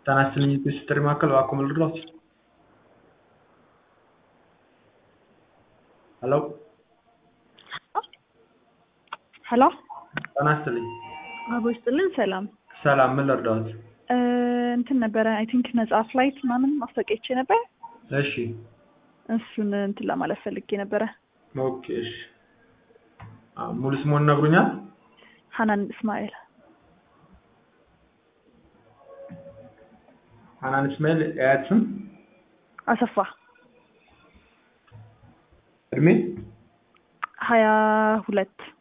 ተናስተልኝ ስትሪ ማከል ዋኮም ልድሮት ሄሎ ሄሎ ተናስተልኝ አቦይስጥልን ሰላም ሰላም ምን ልርዳዎት እንትን ነበር አይ ቲንክ ነፃ ፍላይት ምናምን ማስታወቂያቼ ነበር እሺ እሱን እንትን ለማለት ፈልጌ ነበር ኦኬ እሺ ሙሉ ስሙን ነግሩኛል ሐናን እስማኤል ሐናን እስማኤል ያትም አሰፋ እድሜ 22